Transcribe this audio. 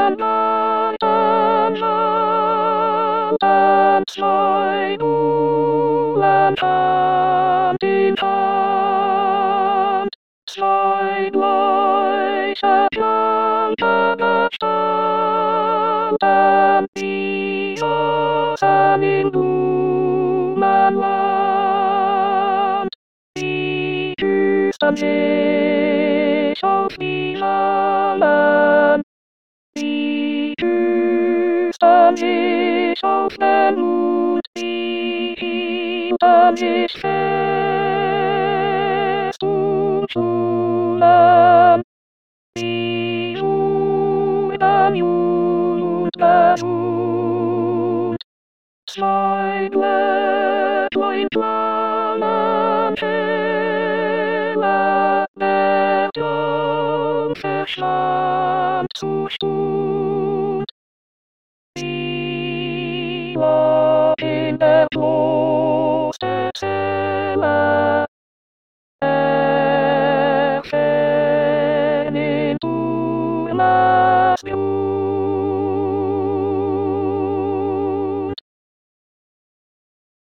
and slide and hand in hand. Slide like a young stand and be yours an in human land. Be just an age of Island. Be just an age of Mut. Be an age fest Schulen. Be an Jugend Jugend. Slide loin planen Helle, der Verstand zu Stund. Wie war in der Blut